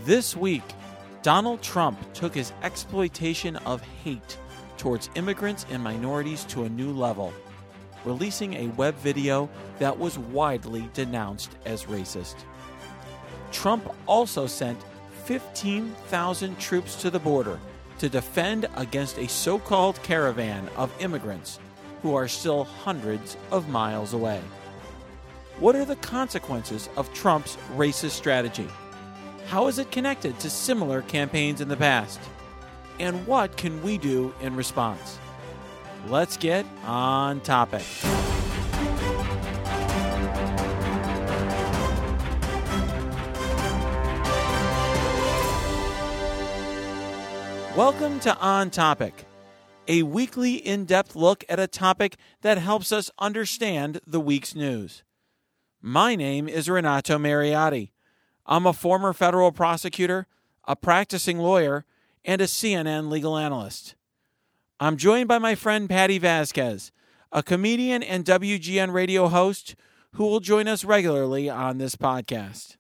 This week, Donald Trump took his exploitation of hate towards immigrants and minorities to a new level, releasing a web video that was widely denounced as racist. Trump also sent 15,000 troops to the border to defend against a so-called caravan of immigrants who are still hundreds of miles away. What are the consequences of Trump's racist strategy? How is it connected to similar campaigns in the past? And what can we do in response? Let's get on topic. Welcome to On Topic, a weekly in-depth look at a topic that helps us understand the week's news. My name is Renato Mariotti. I'm a former federal prosecutor, a practicing lawyer, and a CNN legal analyst. I'm joined by my friend Patty Vasquez, a comedian and WGN radio host who will join us regularly on this podcast.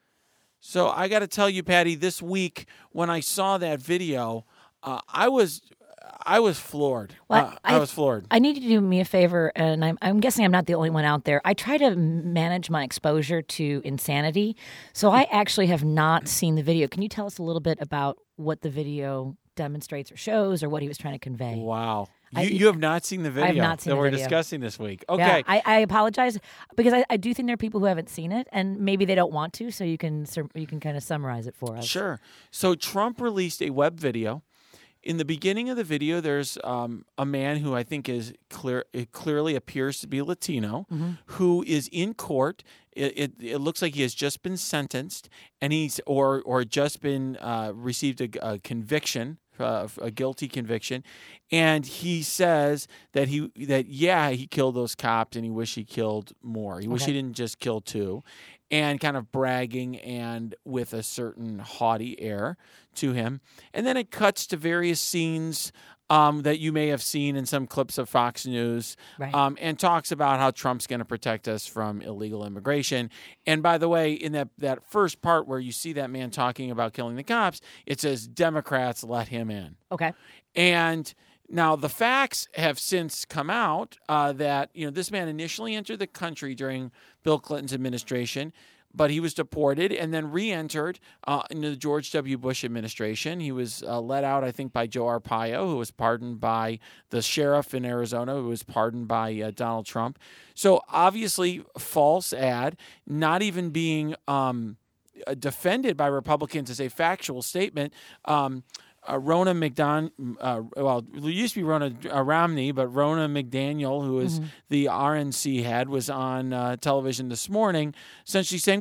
So I got to tell you, Patty, this week when I saw that video, I was floored. Well, I was floored. I need you to do me a favor, and I'm guessing I'm not the only one out there. I try to manage my exposure to insanity, so I actually have not seen the video. Can you tell us a little bit about what the video demonstrates or shows, or what he was trying to convey? Wow. You have not seen the video I have not seen that the we're video. discussing this week. Okay. Yeah, I apologize because I do think there are people who haven't seen it, and maybe they don't want to, so you can kind of summarize it for us. Sure. So Trump released a web video. In the beginning of the video, there's a man who I think is clearly appears to be Latino, who is in court. It looks like he has just been sentenced, and he's or just been received a conviction, a guilty conviction, and he says that he killed those cops, and he wish he killed more. He wish he didn't just kill two. And kind of bragging and with a certain haughty air to him. And then it cuts to various scenes that you may have seen in some clips of Fox News, Right. And talks about how Trump's going to protect us from illegal immigration. And by the way, in that first part where you see that man talking about killing the cops, it says, Democrats let him in. Okay. And now, the facts have since come out that this man initially entered the country during Bill Clinton's administration, but he was deported and then re-entered into the George W. Bush administration. He was let out, I think, by Joe Arpaio, who was pardoned by the sheriff in Arizona, who was pardoned by Donald Trump. So, obviously, false ad, not even being defended by Republicans as a factual statement. Rona McDaniel, it used to be Rona Romney, but Rona McDaniel, who is the RNC head, was on television this morning, essentially saying,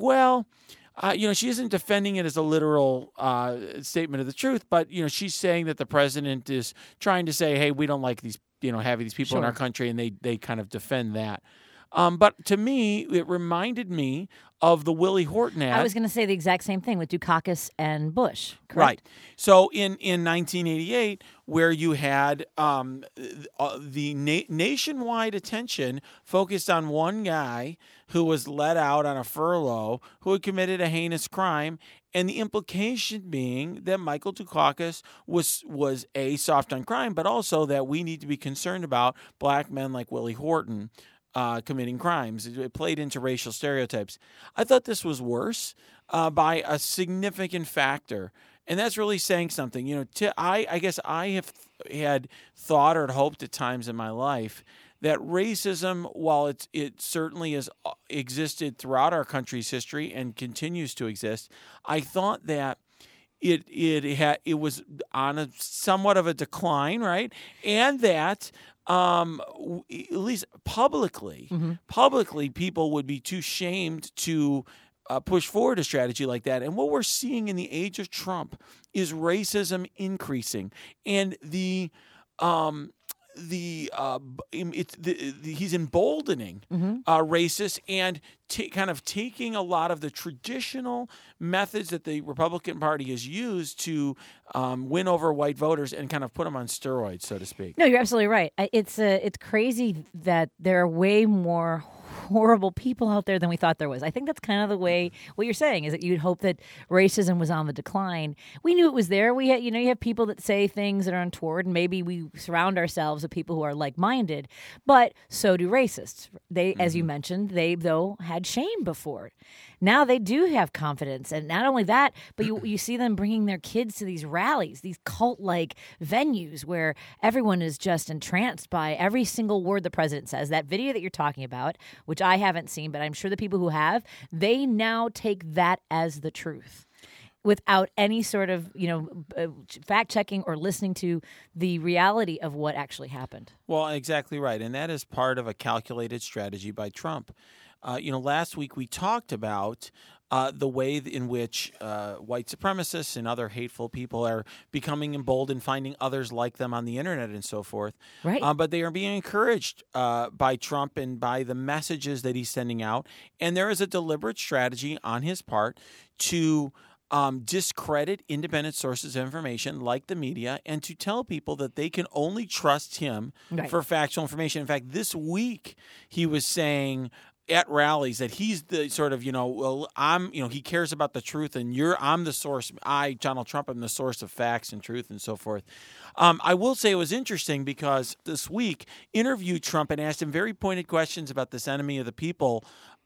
she isn't defending it as a literal statement of the truth, but, she's saying that the president is trying to say, hey, we don't like these, having these people in our country, and they kind of defend that. But to me, it reminded me of the Willie Horton ad. I was going to say the exact same thing with Dukakis and Bush, correct? Right. So in 1988, where you had the nationwide attention focused on one guy who was let out on a furlough, who had committed a heinous crime, and the implication being that Michael Dukakis was a soft on crime, but also that we need to be concerned about black men like Willie Horton committing crimes. It played into racial stereotypes. I thought this was worse by a significant factor, and that's really saying something. I guess I have had thought or had hoped at times in my life that racism, while it certainly has existed throughout our country's history and continues to exist, I thought that it was on a somewhat of a decline, right? And that at least publicly, people would be too shamed to push forward a strategy like that. And what we're seeing in the age of Trump is racism increasing, and he's emboldening racists and kind of taking a lot of the traditional methods that the Republican Party has used to win over white voters and kind of put them on steroids, so to speak. No, you're absolutely right. It's crazy that there are way more horrible people out there than we thought there was. I think that's kind of the way what you're saying is that you'd hope that racism was on the decline. We knew it was there. We had, you have people that say things that are untoward, and maybe we surround ourselves with people who are like-minded, but so do racists. They, as you mentioned, they, though, had shame before. Now they do have confidence. And not only that, but you see them bringing their kids to these rallies, these cult-like venues where everyone is just entranced by every single word the president says. That video that you're talking about, which I haven't seen, but I'm sure the people who have, they now take that as the truth without any sort of, fact-checking or listening to the reality of what actually happened. Well, exactly right. And that is part of a calculated strategy by Trump. Last week we talked about the way in which white supremacists and other hateful people are becoming emboldened, finding others like them on the internet and so forth. Right. But they are being encouraged by Trump and by the messages that he's sending out. And there is a deliberate strategy on his part to discredit independent sources of information like the media and to tell people that they can only trust him for factual information. In fact, this week he was saying at rallies that he's the sort of, he cares about the truth and I'm the source. Donald Trump, I'm the source of facts and truth and so forth. I will say it was interesting because this week interviewed Trump and asked him very pointed questions about this enemy of the people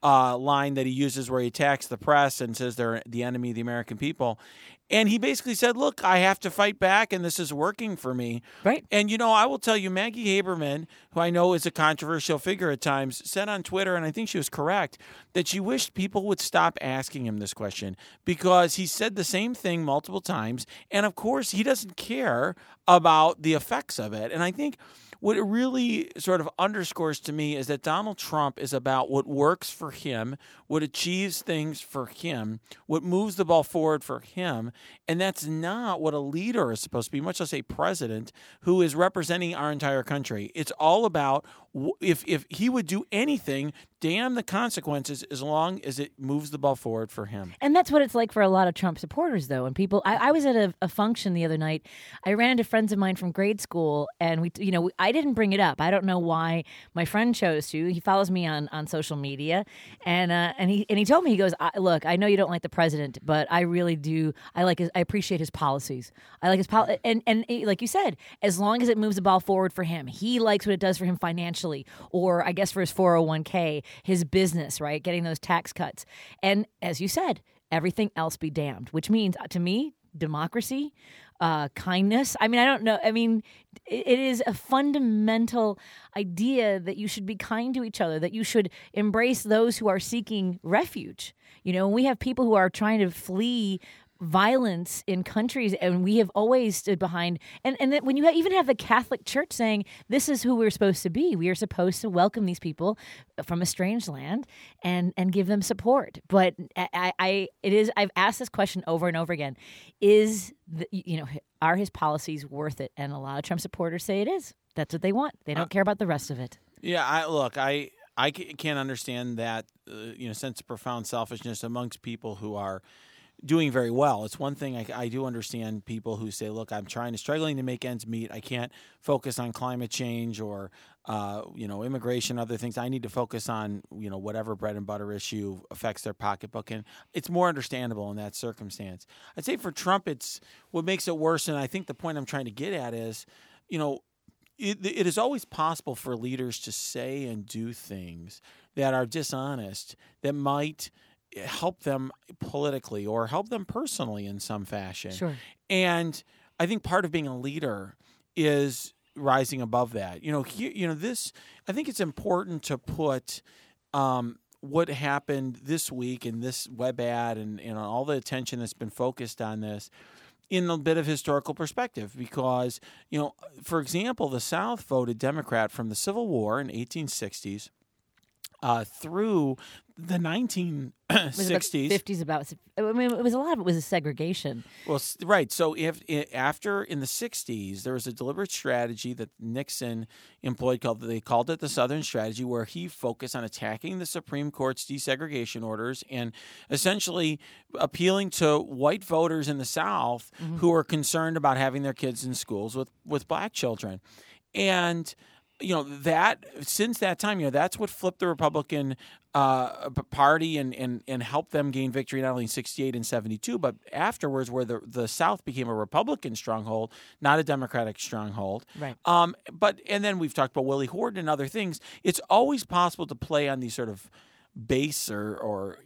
line that he uses where he attacks the press and says they're the enemy of the American people. And he basically said, look, I have to fight back, and this is working for me. Right. And, I will tell you, Maggie Haberman, who I know is a controversial figure at times, said on Twitter, and I think she was correct, that she wished people would stop asking him this question because he said the same thing multiple times. And, of course, he doesn't care about the effects of it. And I think what it really sort of underscores to me is that Donald Trump is about what works for him, what achieves things for him, what moves the ball forward for him. And that's not what a leader is supposed to be, much less a president who is representing our entire country. It's all about if he would do anything, damn the consequences as long as it moves the ball forward for him. And that's what it's like for a lot of Trump supporters, though. And people, I was at a function the other night. I ran into friends of mine from grade school, and I didn't bring it up. I don't know why my friend chose to. He follows me on social media, and he told me, he goes, look, I know you don't like the president, but I really do. I appreciate his policies. I like his and like you said, as long as it moves the ball forward for him, he likes what it does for him financially, or I guess for his 401k, his business, right, getting those tax cuts. And as you said, everything else be damned, which means, to me, democracy, kindness. I mean, I don't know. I mean, it is a fundamental idea that you should be kind to each other, that you should embrace those who are seeking refuge. We have people who are trying to flee violence in countries, and we have always stood behind. And that when you even have the Catholic Church saying this is who we're supposed to be, we are supposed to welcome these people from a strange land and give them support. But I've asked this question over and over again: are his policies worth it? And a lot of Trump supporters say it is. That's what they want. They don't care about the rest of it. Yeah, I can't understand that sense of profound selfishness amongst people who are doing very well. It's one thing I do understand people who say, look, I'm struggling to make ends meet. I can't focus on climate change or, immigration, other things. I need to focus on, whatever bread and butter issue affects their pocketbook. And it's more understandable in that circumstance. I'd say for Trump, it's what makes it worse. And I think the point I'm trying to get at is, it is always possible for leaders to say and do things that are dishonest, that might help them politically or help them personally in some fashion. Sure. And I think part of being a leader is rising above that. I think it's important to put what happened this week in this web ad and all the attention that's been focused on this in a bit of historical perspective because, for example, the South voted Democrat from the Civil War in 1860s through the 1960s. 50s it was a lot of it was a segregation. Well, right. So in the 60s, there was a deliberate strategy that Nixon employed they called it the Southern Strategy, where he focused on attacking the Supreme Court's desegregation orders and essentially appealing to white voters in the South who were concerned about having their kids in schools with black children. And that since that time, that's what flipped the Republican Party and helped them gain victory not only in 68 and 72, but afterwards, where the South became a Republican stronghold, not a Democratic stronghold. Right. And then we've talked about Willie Horton and other things. It's always possible to play on these sort of base or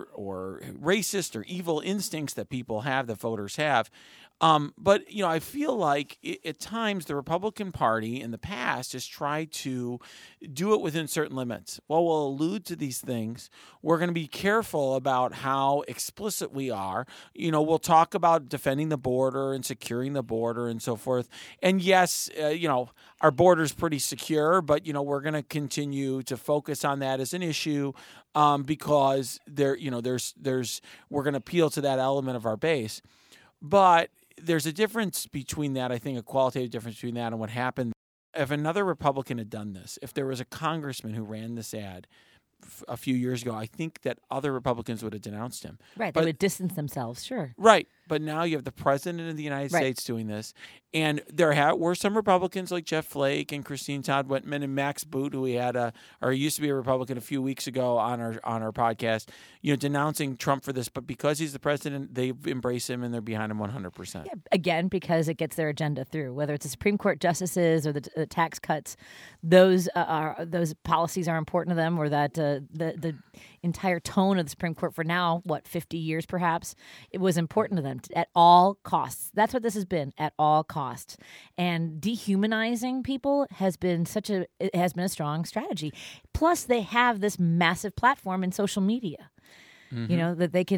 racist or evil instincts that people have, that voters have. But I feel like at times the Republican Party in the past has tried to do it within certain limits. Well, we'll allude to these things. We're going to be careful about how explicit we are. We'll talk about defending the border and securing the border and so forth. And yes, our border's pretty secure, but we're going to continue to focus on that as an issue because we're going to appeal to that element of our base. But there's a difference between that, I think a qualitative difference between that and what happened. If another Republican had done this, if there was a congressman who ran this ad a few years ago, I think that other Republicans would have denounced him. Right. They would distance themselves, sure. Right. But now you have the president of the United States doing this. And there were some Republicans like Jeff Flake and Christine Todd Whitman and Max Boot, who we had used to be a Republican a few weeks ago on our podcast, denouncing Trump for this. But because he's the president, they embrace him and they're behind him 100%. Yeah, again, because it gets their agenda through, whether it's the Supreme Court justices or the tax cuts, those policies are important to them, or that the entire tone of the Supreme Court for now, 50 years perhaps, it was important to them at all costs. That's what this has been, at all costs. And dehumanizing people has been a strong strategy. Plus, they have this massive platform in social media. Mm-hmm.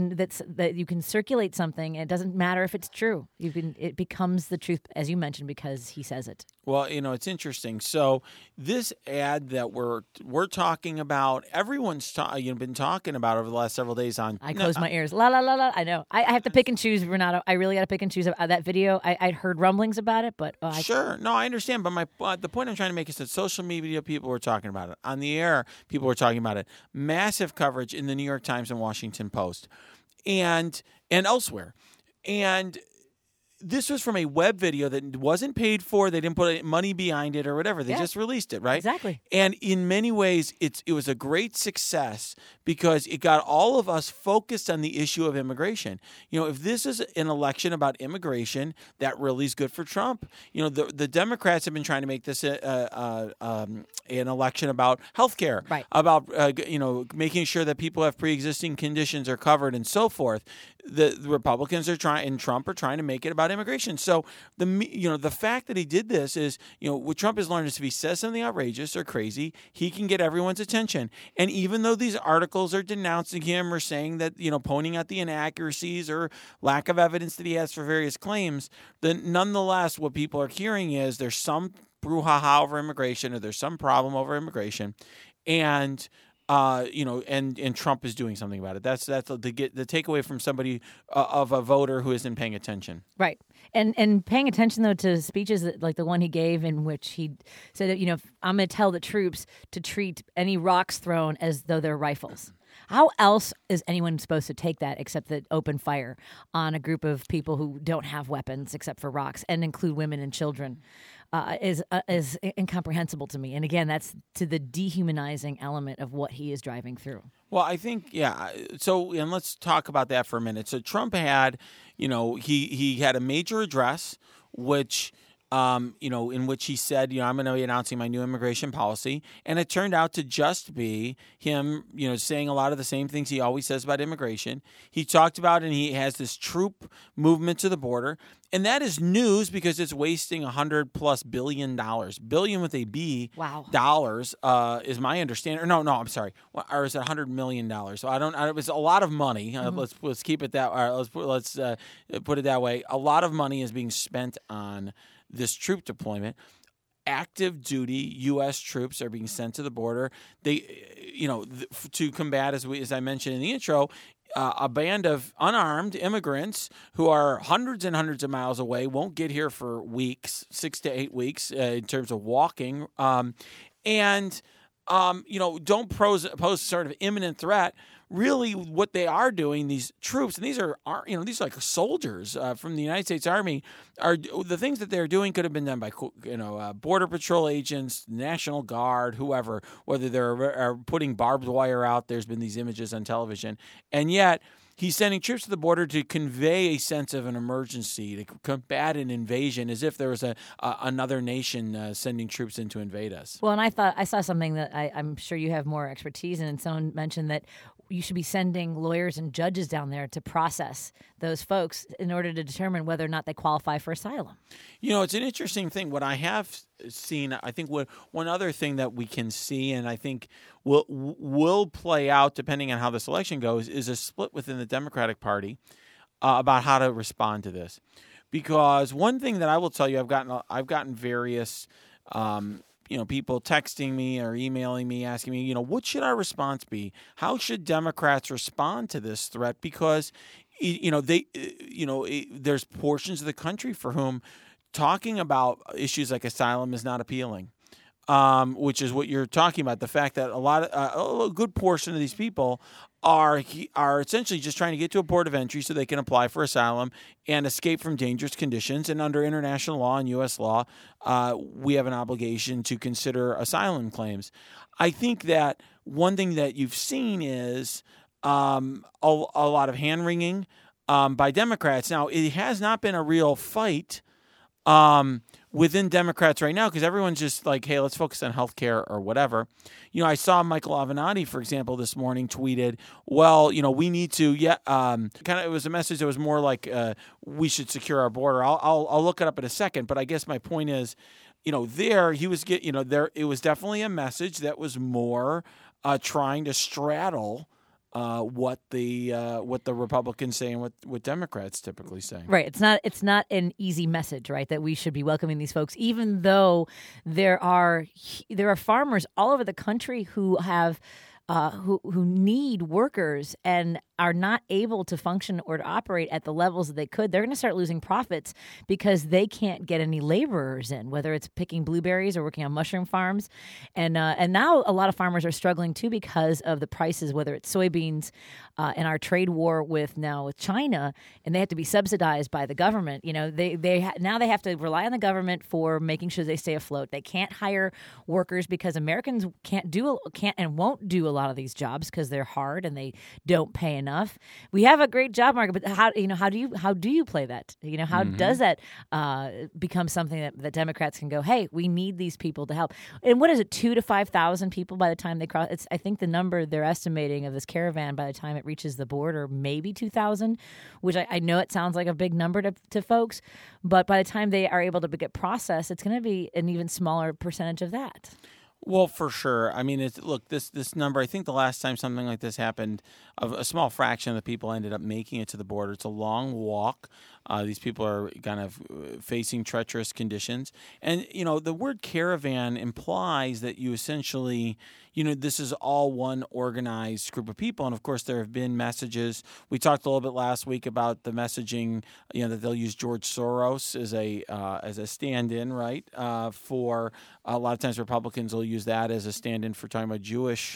That you can circulate something, and it doesn't matter if it's true. It becomes the truth, as you mentioned, because he says it. Well, it's interesting. So this ad that we're talking about, everyone's been talking about over the last several days on. I close my ears. La la la la. I know. I have to pick and choose, Renato. I really got to pick and choose that video. I'd heard rumblings about it, but sure. No, I understand. But the point I'm trying to make is that social media people were talking about it. On the air, people were talking about it. Massive coverage in the New York Times and Washington Post, and elsewhere, and this was from a web video that wasn't paid for. They didn't put money behind it or whatever. They just released it, right? Exactly. And in many ways, it was a great success because it got all of us focused on the issue of immigration. If this is an election about immigration, that really is good for Trump. The Democrats have been trying to make this an election about health care, right? About making sure that people who have pre-existing conditions are covered and so forth. The Republicans are trying, and Trump are trying to make it about immigration. So the fact that he did this is, what Trump has learned is if he says something outrageous or crazy, he can get everyone's attention. And even though these articles are denouncing him or saying that, pointing out the inaccuracies or lack of evidence that he has for various claims, then nonetheless, what people are hearing is there's some brouhaha over immigration, or there's some problem over immigration, and and Trump is doing something about it. That's the takeaway from somebody of a voter who isn't paying attention. Right. And paying attention, though, to speeches like the one he gave in which he said that, I'm going to tell the troops to treat any rocks thrown as though they're rifles. How else is anyone supposed to take that except that open fire on a group of people who don't have weapons except for rocks, and include women and children? Is incomprehensible to me. And again, that's to the dehumanizing element of what he is driving through. Well, I think, yeah. So, and let's talk about that for a minute. So Trump had, he had a major address, which, in which he said, I'm going to be announcing my new immigration policy. And it turned out to just be him, saying a lot of the same things he always says about immigration. He talked about, and he has this troop movement to the border. And that is news because it's wasting $100+ billion, billion with a B. Wow. Dollars is my understanding. Or no, I'm sorry. Or is it $100 million? So it was a lot of money. Let's keep it that. Let's put it that way. A lot of money is being spent on this troop deployment. Active duty U.S. troops are being sent to the border. They, to combat, as I mentioned in the intro, a band of unarmed immigrants who are hundreds and hundreds of miles away, won't get here for weeks, 6 to 8 weeks in terms of walking. And don't pose sort of imminent threat. Really, what they are doing, these troops, and these are like soldiers from the United States Army, are the things that they're doing could have been done by Border Patrol agents, National Guard, whoever. Whether they're putting barbed wire out, there's been these images on television, and yet he's sending troops to the border to convey a sense of an emergency, to combat an invasion, as if there was another nation sending troops in to invade us. Well, and I saw something that I'm sure you have more expertise in, and someone mentioned that you should be sending lawyers and judges down there to process those folks in order to determine whether or not they qualify for asylum. It's an interesting thing. What I have seen, I think one other thing that we can see, and I think will play out depending on how this election goes, is a split within the Democratic Party about how to respond to this. Because one thing that I will tell you, I've gotten various people texting me or emailing me asking me, what should our response be? How should Democrats respond to this threat? Because there's portions of the country for whom talking about issues like asylum is not appealing, which is what you're talking about. The fact that a good portion of these people are essentially just trying to get to a port of entry so they can apply for asylum and escape from dangerous conditions. And under international law and U.S. law, we have an obligation to consider asylum claims. I think that one thing that you've seen is a lot of hand-wringing by Democrats. Now, it has not been a real fight within Democrats right now, because everyone's just like, hey, let's focus on healthcare or whatever. I saw Michael Avenatti, for example, this morning tweeted, well, we need to, it was a message that was more like we should secure our border. I'll look it up in a second, but I guess my point is, there he was it was definitely a message that was more trying to straddle what the Republicans say and what Democrats typically say. Right. It's not an easy message, right? That we should be welcoming these folks, even though there are farmers all over the country who have who need workers and are not able to function or to operate at the levels that they could. They're going to start losing profits because they can't get any laborers in, whether it's picking blueberries or working on mushroom farms. And now a lot of farmers are struggling too because of the prices, whether it's soybeans and our trade war with China, and they have to be subsidized by the government. Now they have to rely on the government for making sure they stay afloat. They can't hire workers because Americans can't and won't do a lot of these jobs because they're hard and they don't pay enough. We have a great job market, but how do you play that? How does that become something that Democrats can go, hey, we need these people to help? And what is it, 2,000 to 5,000 people by the time they cross? I think the number they're estimating of this caravan by the time it reaches the border, maybe 2,000, which I know it sounds like a big number to folks, but by the time they are able to get processed, it's going to be an even smaller percentage of that. Well, for sure. I mean, this number, I think the last time something like this happened, a small fraction of the people ended up making it to the border. It's a long walk. These people are kind of facing treacherous conditions. And, the word caravan implies that you essentially, this is all one organized group of people. And, of course, there have been messages. We talked a little bit last week about the messaging, that they'll use George Soros as a stand-in, right, for a lot of times Republicans will use that as a stand-in for talking about Jewish,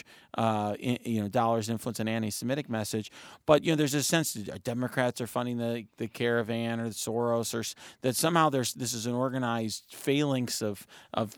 dollars, influence, and anti-Semitic message. But, there's a sense that Democrats are funding the caravan or the Soros, or that somehow this is an organized phalanx of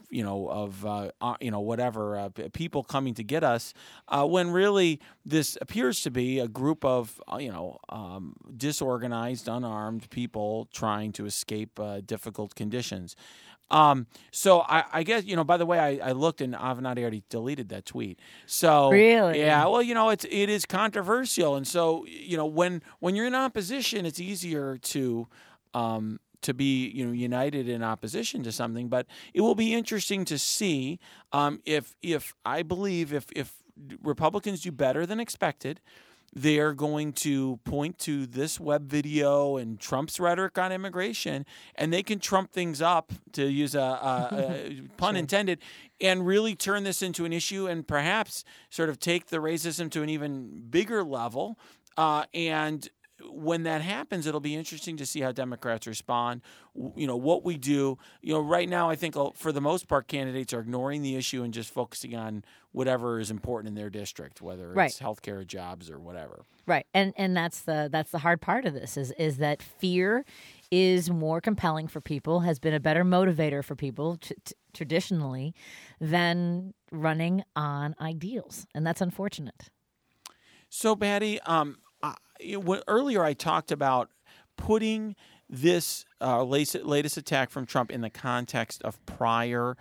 people coming to get us, when really this appears to be a group of disorganized, unarmed people trying to escape difficult conditions. So I guess, by the way, I looked and Avenatti already deleted that tweet. So really, yeah, well, it is controversial. And so, when you're in opposition, it's easier to be, united in opposition to something. But it will be interesting to see if I believe if Republicans do better than expected, they are going to point to this web video and Trump's rhetoric on immigration, and they can trump things up, to use a pun intended, and really turn this into an issue and perhaps sort of take the racism to an even bigger level, and when that happens, it'll be interesting to see how Democrats respond. What we do. Right now, I think for the most part, candidates are ignoring the issue and just focusing on whatever is important in their district, whether it's healthcare, jobs, or whatever. Right, and that's the hard part of this is that fear is more compelling for people, has been a better motivator for people traditionally than running on ideals, and that's unfortunate. So, Patty, earlier I talked about putting this latest attack from Trump in the context of prior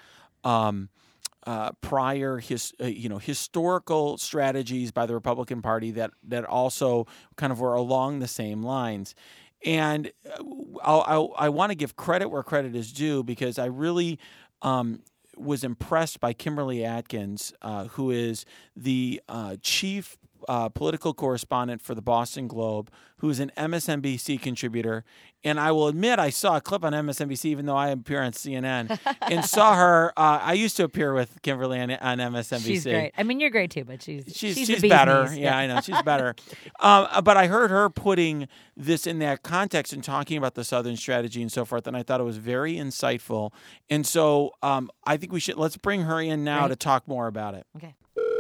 historical strategies by the Republican Party that also kind of were along the same lines. And I want to give credit where credit is due, because I really was impressed by Kimberly Atkins, who is the chief political correspondent for the Boston Globe, who is an MSNBC contributor. And I will admit, I saw a clip on MSNBC, even though I appear on CNN, and saw her. I used to appear with Kimberly on MSNBC. She's great. I mean, you're great too, but she's better. Knees. Yeah, I know she's better. But I heard her putting this in that context and talking about the Southern strategy and so forth, and I thought it was very insightful. And so I think let's bring her in now to talk more about it. Okay.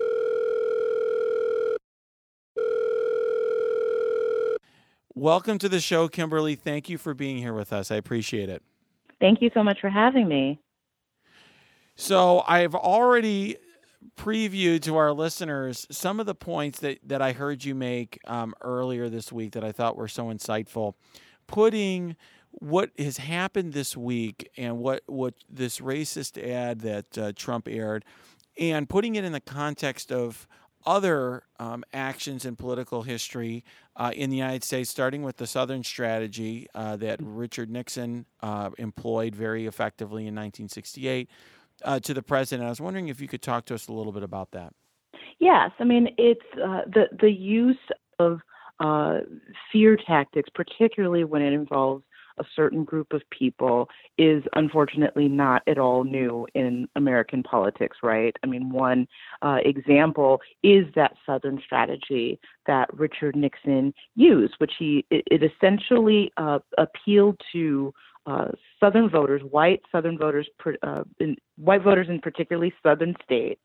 Welcome to the show, Kimberly. Thank you for being here with us. I appreciate it. Thank you so much for having me. So I've already previewed to our listeners some of the points that I heard you make earlier this week that I thought were so insightful. Putting what has happened this week and what this racist ad that Trump aired, and putting it in the context of other actions in political history in the United States, starting with the Southern strategy that Richard Nixon employed very effectively in 1968 to the president. I was wondering if you could talk to us a little bit about that. Yes, I mean, it's the use of fear tactics, particularly when it involves a certain group of people, is unfortunately not at all new in American politics, right? I mean, one example is that Southern strategy that Richard Nixon used, which it essentially appealed to Southern voters, white voters in particularly Southern states,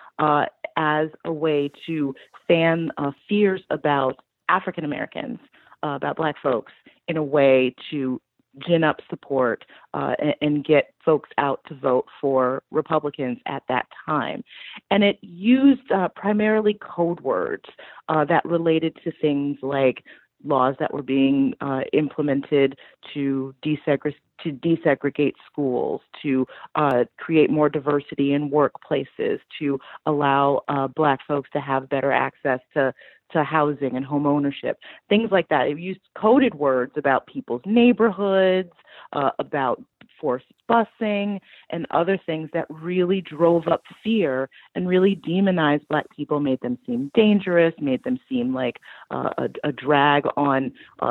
as a way to fan fears about African Americans, about Black folks, in a way to gin up support and get folks out to vote for Republicans at that time. And it used primarily code words that related to things like laws that were being implemented to desegregate schools, to create more diversity in workplaces, to allow Black folks to have better access to housing and home ownership, things like that. It used coded words about people's neighborhoods, about forced busing, and other things that really drove up fear and really demonized Black people, made them seem dangerous, made them seem like a drag on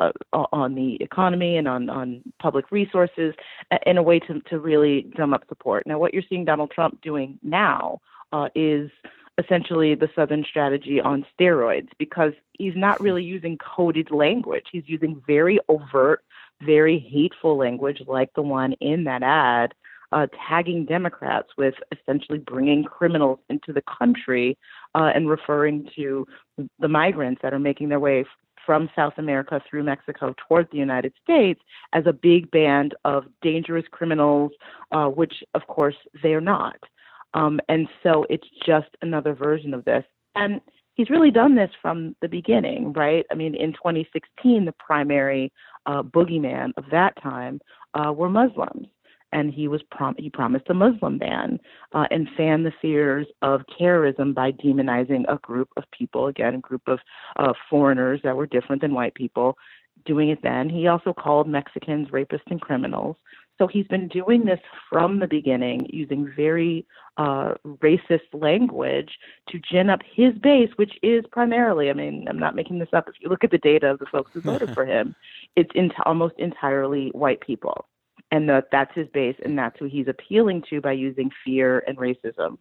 the economy and on public resources, in a way to really drum up support. Now, what you're seeing Donald Trump doing now is essentially the Southern strategy on steroids, because he's not really using coded language. He's using very overt, very hateful language like the one in that ad, tagging Democrats with essentially bringing criminals into the country and referring to the migrants that are making their way from South America through Mexico towards the United States as a big band of dangerous criminals, which, of course, they're not. And so it's just another version of this. And he's really done this from the beginning, right? I mean, in 2016, the primary boogeyman of that time were Muslims. And he promised a Muslim ban and fanned the fears of terrorism by demonizing a group of people, again, a group of foreigners that were different than white people, doing it then. He also called Mexicans rapists and criminals. So he's been doing this from the beginning, using very racist language to gin up his base, which is primarily, I mean, I'm not making this up. If you look at the data of the folks who voted for him, it's almost entirely white people. And that's his base, and that's who he's appealing to by using fear and racism.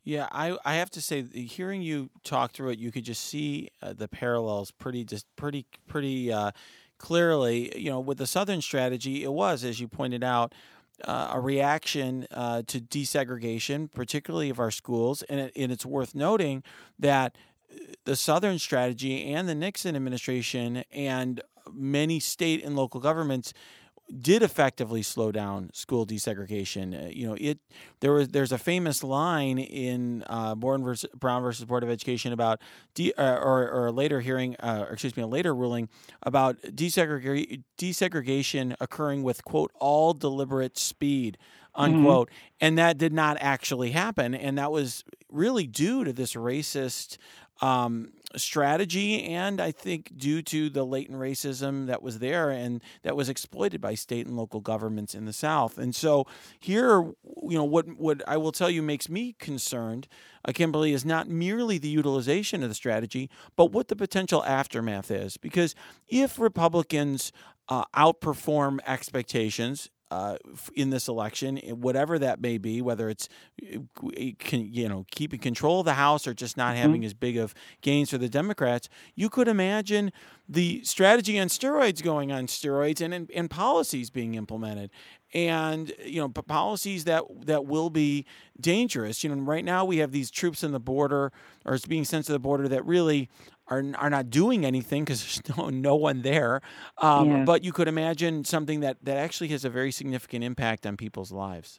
Yeah, I have to say, hearing you talk through it, you could just see the parallels pretty clearly. With the Southern strategy, it was, as you pointed out, a reaction to desegregation, particularly of our schools, and it's worth noting that the Southern strategy and the Nixon administration and many state and local governments did effectively slow down school desegregation. There's a famous line in Brown versus Board of Education about or a later hearing, a later ruling about desegregation occurring with, quote, all deliberate speed, unquote, and that did not actually happen, and that was really due to this racist strategy, and I think due to the latent racism that was there and that was exploited by state and local governments in the South. And so here, what I will tell you makes me concerned, Kimberly, is not merely the utilization of the strategy, but what the potential aftermath is. Because if Republicans outperform expectations in this election, whatever that may be, whether it's keeping control of the House or just not having as big of gains for the Democrats, you could imagine the strategy on steroids going on steroids and policies being implemented. And policies that will be dangerous. Right now we have these troops on the border, or it's being sent to the border, that really are not doing anything because there's no one there. But you could imagine something that actually has a very significant impact on people's lives.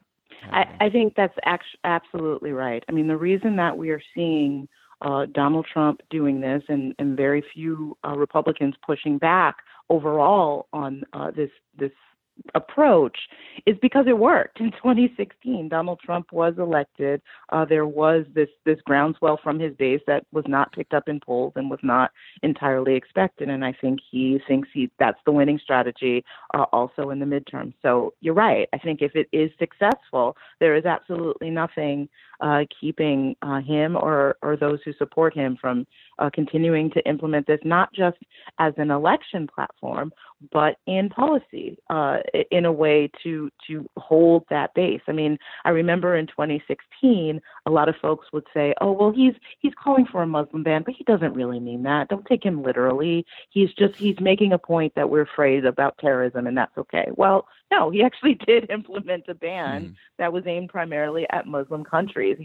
I think that's absolutely right. I mean, the reason that we are seeing Donald Trump doing this and very few Republicans pushing back overall on this approach is because it worked. In 2016, Donald Trump was elected. There was this groundswell from his base that was not picked up in polls and was not entirely expected. And I think he thinks that's the winning strategy also in the midterm. So you're right. I think if it is successful, there is absolutely nothing keeping him or those who support him from continuing to implement this, not just as an election platform, but in policy, in a way to hold that base. I mean, I remember in 2016, a lot of folks would say, "Oh, well, he's calling for a Muslim ban, but he doesn't really mean that. Don't take him literally. He's making a point that we're afraid about terrorism, and that's okay." Well, no, he actually did implement a ban that was aimed primarily at Muslim countries.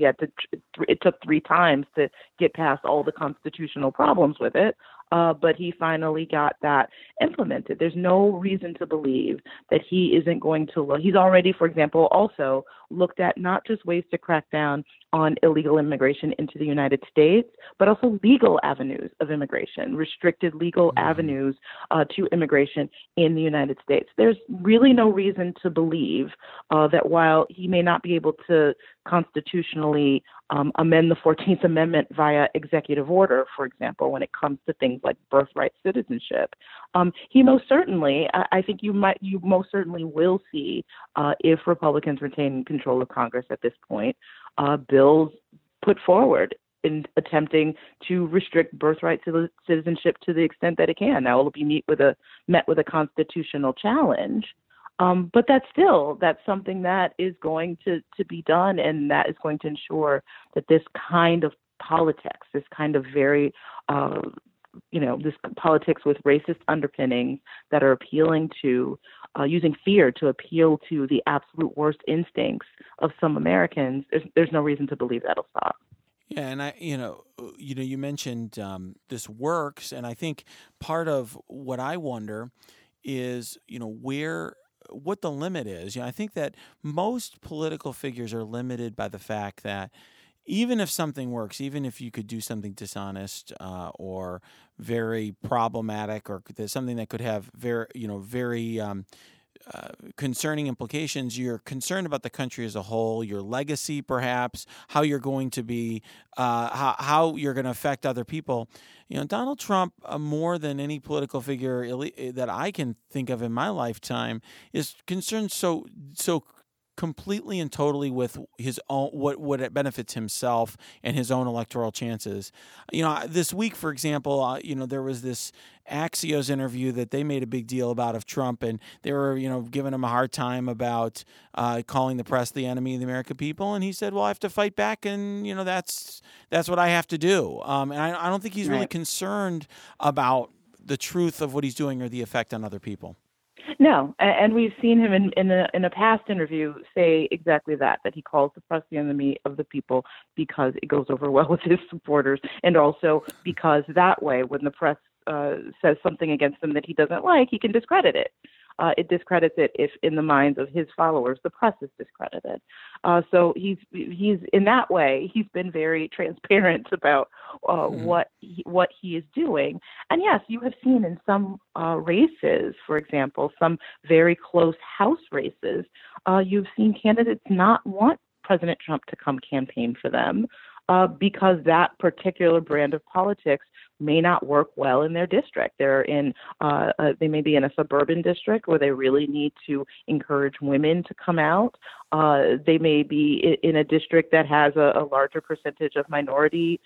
It took 3 times to get past all the constitutional problems with it. But he finally got that implemented. There's no reason to believe that he isn't going to look. He's already, for example, also looked at not just ways to crack down on illegal immigration into the United States, but also legal avenues of immigration, restricted legal avenues to immigration in the United States. There's really no reason to believe that while he may not be able to constitutionally amend the 14th Amendment via executive order, for example, when it comes to things like birthright citizenship, he most certainly, I think you most certainly will see, if Republicans retain control of Congress at this point, bills put forward in attempting to restrict birthright citizenship to the extent that it can. Now, it'll be met with a constitutional challenge. But that's something that is going to be done, and that is going to ensure that this kind of politics, this kind of very, this politics with racist underpinnings that are appealing to, using fear to appeal to the absolute worst instincts of some Americans, there's no reason to believe that'll stop. Yeah, and you mentioned this works, and I think part of what I wonder is, what the limit is. I think that most political figures are limited by the fact that even if something works, even if you could do something dishonest or very problematic, or something that could have very concerning implications, you're concerned about the country as a whole, your legacy, perhaps, how you're going to be, how you're going to affect other people. Donald Trump, more than any political figure that I can think of in my lifetime, is concerned so completely and totally with his own what it benefits himself and his own electoral chances. This week, for example, there was this Axios interview that they made a big deal about of Trump, and they were, giving him a hard time about calling the press the enemy of the American people, and he said, "Well, I have to fight back, and that's what I have to do." And I don't think he's really concerned about the truth of what he's doing or the effect on other people. No, and we've seen him in a past interview say exactly that he calls the press the enemy of the people because it goes over well with his supporters, and also because that way, when the press says something against him that he doesn't like, he can discredit it. It discredits it if, in the minds of his followers, the press is discredited. So he's in that way, he's been very transparent about what he is doing. And yes, you have seen in some races, for example, some very close House races, you've seen candidates not want President Trump to come campaign for them because that particular brand of politics may not work well in their district. They may be in a suburban district where they really need to encourage women to come out. They may be in a district that has a larger percentage of minority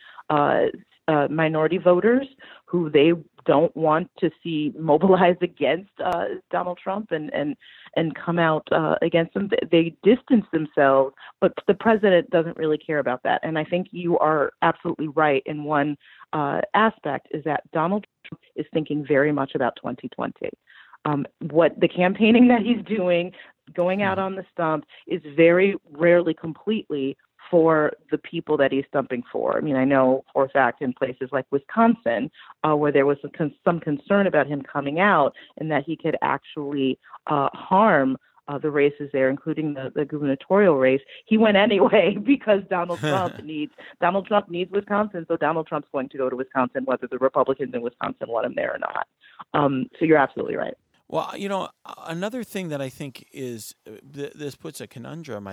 voters who they don't want to see mobilized against Donald Trump and come out against him. They distance themselves, but the president doesn't really care about that. And I think you are absolutely right in one aspect, is that Donald Trump is thinking very much about 2020. What the campaigning that he's doing, going out on the stump, is very rarely completely for the people that he's stumping for. I mean, I know for a fact in places like Wisconsin, where there was some concern about him coming out and that he could actually harm the races there, including the gubernatorial race, he went anyway because Donald Trump needs Wisconsin, so Donald Trump's going to go to Wisconsin, whether the Republicans in Wisconsin want him there or not. So you're absolutely right. Well, another thing that I think is this puts a conundrum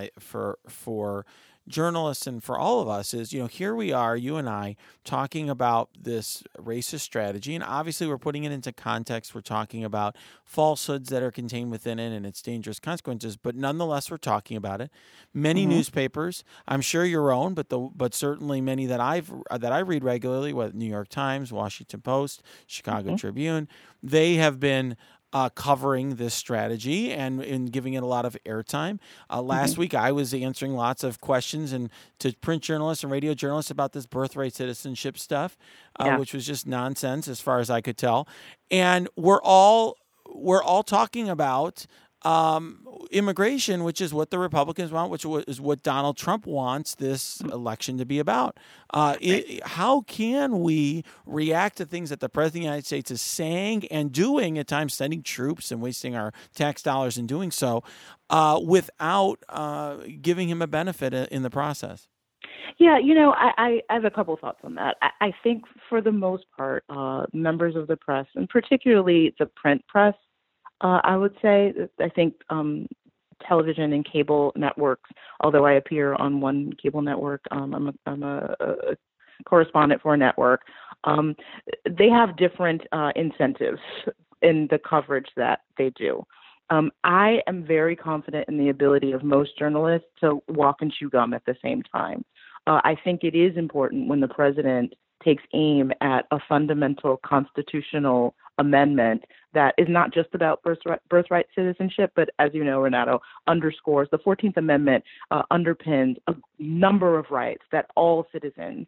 for journalists and for all of us is, here we are, you and I, talking about this racist strategy, and obviously we're putting it into context. We're talking about falsehoods that are contained within it and its dangerous consequences, but nonetheless, we're talking about it. Many newspapers, I'm sure your own, but certainly many that I read regularly, whether New York Times, Washington Post, Chicago Tribune, they have been covering this strategy and giving it a lot of airtime. Last week, I was answering lots of questions and to print journalists and radio journalists about this birthright citizenship stuff, which was just nonsense as far as I could tell. And we're all talking about immigration, which is what the Republicans want, which is what Donald Trump wants this election to be about. How can we react to things that the President of the United States is saying and doing, at times sending troops and wasting our tax dollars in doing so, without giving him a benefit in the process? Yeah, I have a couple of thoughts on that. I think for the most part, members of the press, and particularly the print press, I would say, I think television and cable networks, although I appear on one cable network, I'm a correspondent for a network, they have different incentives in the coverage that they do. I am very confident in the ability of most journalists to walk and chew gum at the same time. I think it is important when the president takes aim at a fundamental constitutional amendment that is not just about birthright citizenship, but as you know, Renato, underscores the 14th Amendment underpins a number of rights that all citizens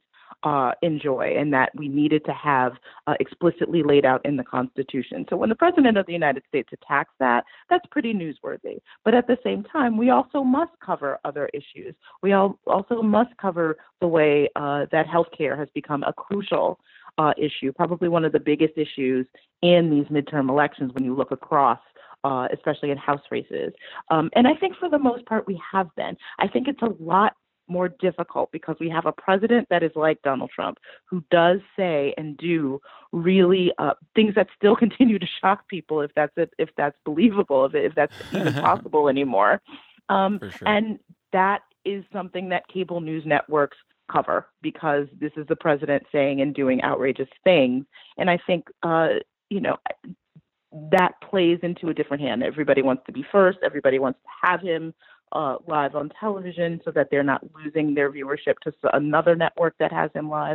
enjoy and that we needed to have explicitly laid out in the Constitution. So when the President of the United States attacks that, that's pretty newsworthy. But at the same time, we also must cover other issues. We also must cover the way that healthcare has become a crucial issue, probably one of the biggest issues in these midterm elections when you look across, especially in House races. And I think for the most part, we have been. I think it's a lot more difficult because we have a president that is like Donald Trump, who does say and do really things that still continue to shock people, if that's believable, if that's even possible anymore. For sure. And that is something that cable news networks cover because this is the president saying and doing outrageous things. And I think, that plays into a different hand. Everybody wants to be first. Everybody wants to have him live on television so that they're not losing their viewership to another network that has him live.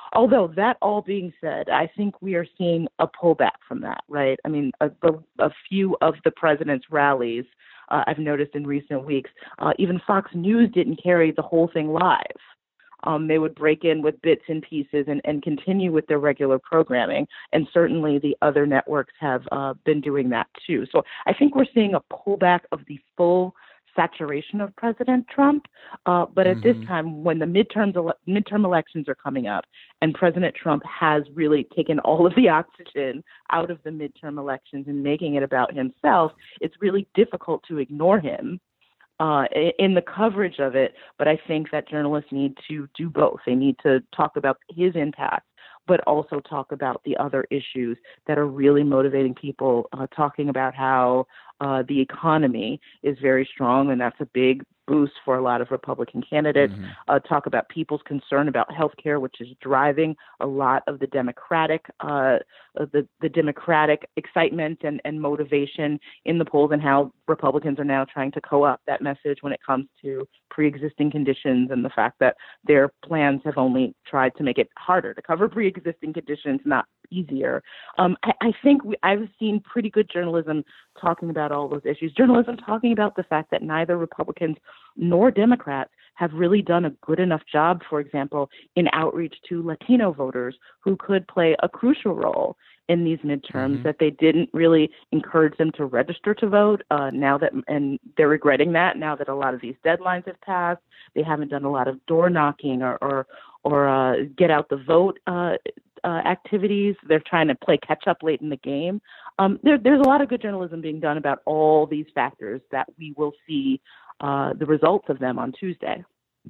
Although that all being said, I think we are seeing a pullback from that, right? I mean, a few of the president's rallies I've noticed in recent weeks, even Fox News didn't carry the whole thing live. They would break in with bits and pieces and continue with their regular programming. And certainly the other networks have been doing that too. So I think we're seeing a pullback of the full saturation of President Trump. But at this time, when the midterm elections are coming up and President Trump has really taken all of the oxygen out of the midterm elections and making it about himself, it's really difficult to ignore him in the coverage of it. But I think that journalists need to do both. They need to talk about his impact, but also talk about the other issues that are really motivating people, talking about how the economy is very strong, and that's a big boost for a lot of Republican candidates. Talk about people's concern about health care, which is driving a lot of the Democratic Democratic excitement and motivation in the polls, and how Republicans are now trying to co-opt that message when it comes to pre-existing conditions, and the fact that their plans have only tried to make it harder to cover pre-existing conditions, not easier. I think I've seen pretty good journalism talking about all those issues. Journalism talking about the fact that neither Republicans nor Democrats have really done a good enough job, for example, in outreach to Latino voters who could play a crucial role in these midterms, that they didn't really encourage them to register to vote and they're regretting that now that a lot of these deadlines have passed. They haven't done a lot of door knocking or get out the vote activities. They're trying to play catch up late in the game. There's a lot of good journalism being done about all these factors that we will see the results of them on Tuesday.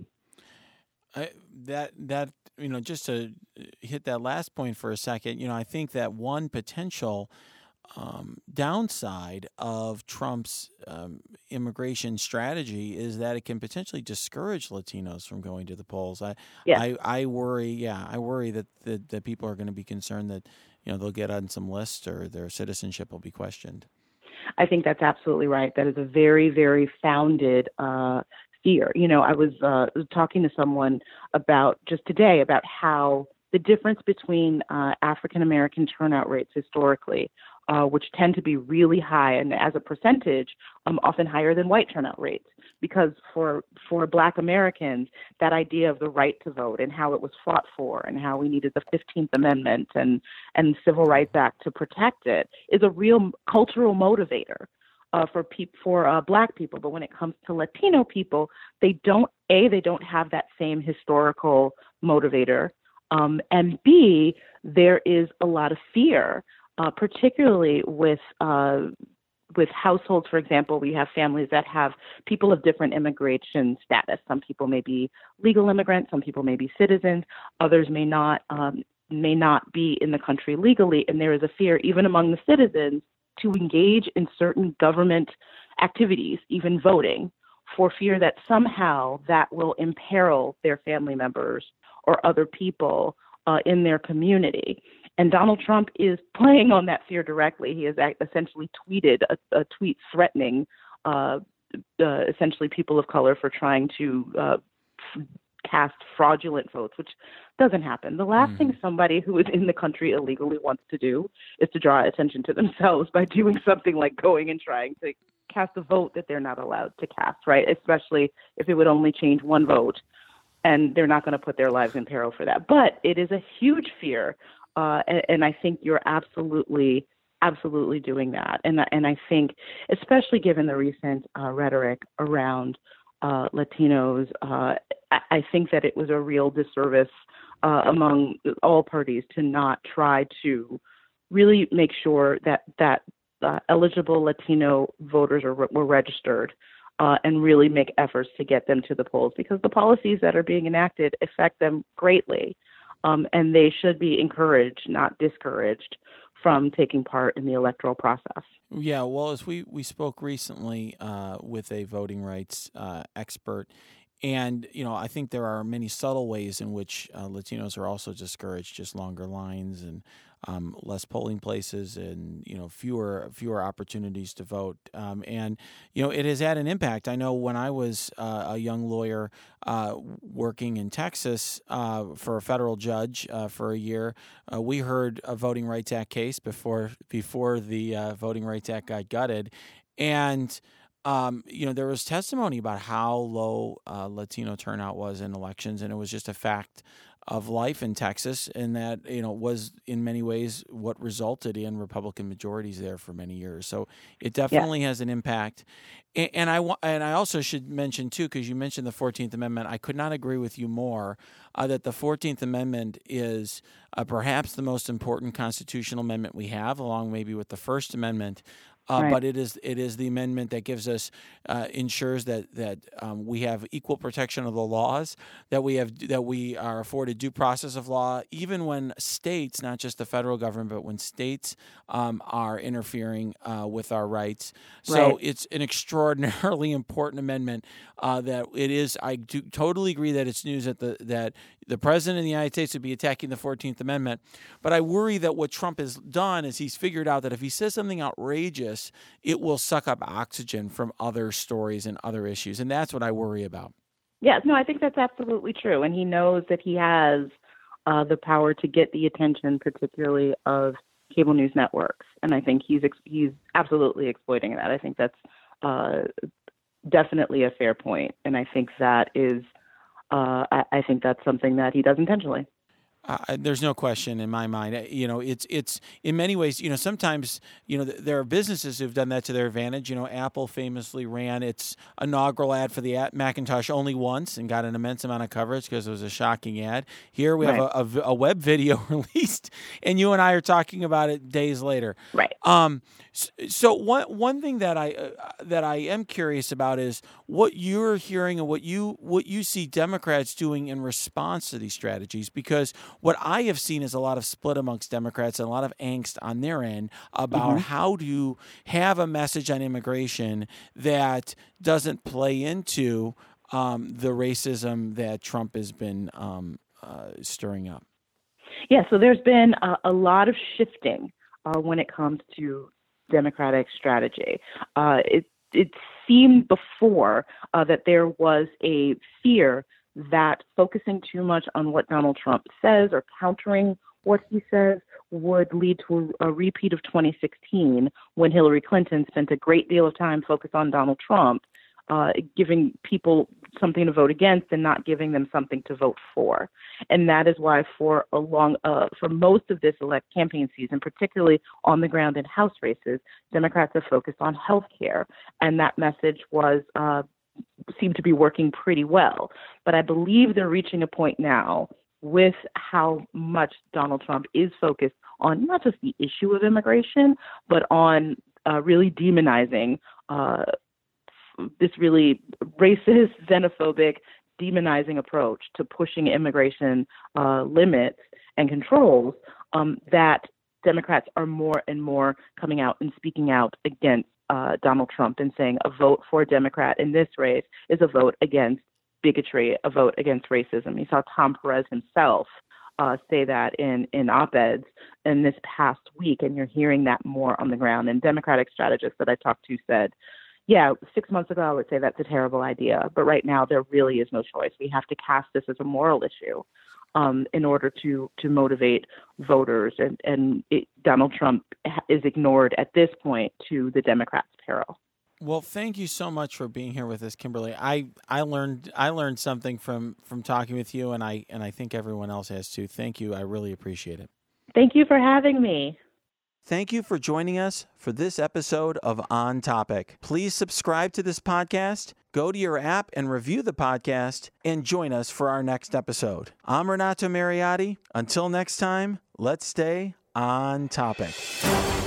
Just to hit that last point for a second, I think that one potential downside of Trump's immigration strategy is that it can potentially discourage Latinos from going to the polls. I worry that people are going to be concerned that they'll get on some lists or their citizenship will be questioned. I think that's absolutely right. That is a very, very founded fear. I was talking to someone just today about how the difference between African American turnout rates historically, which tend to be really high and as a percentage, often higher than white turnout rates. Because for Black Americans, that idea of the right to vote and how it was fought for and how we needed the 15th Amendment and the Civil Rights Act to protect it is a real cultural motivator for Black people. But when it comes to Latino people, they don't have that same historical motivator. And B, there is a lot of fear, particularly with households. For example, we have families that have people of different immigration status. Some people may be legal immigrants, some people may be citizens, others may not be in the country legally. And there is a fear, even among the citizens, to engage in certain government activities, even voting, for fear that somehow that will imperil their family members or other people in their community. And Donald Trump is playing on that fear directly. He has essentially tweeted a tweet threatening essentially people of color for trying to cast fraudulent votes, which doesn't happen. The last thing somebody who is in the country illegally wants to do is to draw attention to themselves by doing something like going and trying to cast a vote that they're not allowed to cast, right? Especially if it would only change one vote, and they're not going to put their lives in peril for that. But it is a huge fear, and I think you're absolutely doing that. And I think, especially given the recent rhetoric around Latinos, I think that it was a real disservice among all parties to not try to really make sure that eligible Latino voters were registered and really make efforts to get them to the polls, because the policies that are being enacted affect them greatly, and they should be encouraged, not discouraged, from taking part in the electoral process. Yeah, well, as we spoke recently with a voting rights expert, and I think there are many subtle ways in which Latinos are also discouraged, just longer lines and less polling places and fewer opportunities to vote. And it has had an impact. I know when I was a young lawyer working in Texas for a federal judge for a year, we heard a Voting Rights Act case before the Voting Rights Act got gutted, and there was testimony about how low Latino turnout was in elections, and it was just a fact of life in Texas, and that was in many ways what resulted in Republican majorities there for many years. So it definitely has an impact. And I also should mention too, because you mentioned the 14th Amendment, I could not agree with you more that the 14th Amendment is perhaps the most important constitutional amendment we have, along maybe with the First Amendment. Right. But it is the amendment that gives us ensures that we have equal protection of the laws, that we are afforded due process of law, even when states, not just the federal government, but when states are interfering with our rights. So It's an extraordinarily important amendment. That it is. I do totally agree that it's news that the president of the United States would be attacking the 14th Amendment. But I worry that what Trump has done is he's figured out that if he says something outrageous, it will suck up oxygen from other stories and other issues. And that's what I worry about. Yeah, no, I think that's absolutely true. And he knows that he has the power to get the attention, particularly of cable news networks. And I think he's absolutely exploiting that. I think that's definitely a fair point. And I think that is, I think that's something that he does intentionally. There's no question in my mind. It's in many ways. Sometimes there are businesses who've done that to their advantage. Apple famously ran its inaugural ad for the Macintosh only once and got an immense amount of coverage because it was a shocking ad. Here we have a web video released, and you and I are talking about it days later. Right. So one thing that I am curious about is what you're hearing and what you see Democrats doing in response to these strategies, because what I have seen is a lot of split amongst Democrats and a lot of angst on their end about how to have a message on immigration that doesn't play into the racism that Trump has been stirring up. Yeah, so there's been a lot of shifting when it comes to Democratic strategy. It seemed before that there was a fear that focusing too much on what Donald Trump says or countering what he says would lead to a repeat of 2016, when Hillary Clinton spent a great deal of time focused on Donald Trump, giving people something to vote against and not giving them something to vote for. And that is why for most of this campaign season, particularly on the ground in House races, Democrats have focused on health care. And that message seemed to be working pretty well. But I believe they're reaching a point now with how much Donald Trump is focused on not just the issue of immigration, but on really demonizing this really racist, xenophobic, demonizing approach to pushing immigration limits and controls, that Democrats are more and more coming out and speaking out against Donald Trump and saying a vote for a Democrat in this race is a vote against bigotry, a vote against racism. You saw Tom Perez himself say that in op-eds in this past week, and you're hearing that more on the ground. And Democratic strategists that I talked to said, yeah, 6 months ago I would say that's a terrible idea, but right now there really is no choice. We have to cast this as a moral issue in order to motivate voters, and Donald Trump is ignored at this point to the Democrats' peril. Well, thank you so much for being here with us, Kimberly. I learned something from talking with you, and I think everyone else has too. Thank you. I really appreciate it. Thank you for having me. Thank you for joining us for this episode of On Topic. Please subscribe to this podcast, go to your app and review the podcast, and join us for our next episode. I'm Renato Mariotti. Until next time, let's stay on topic.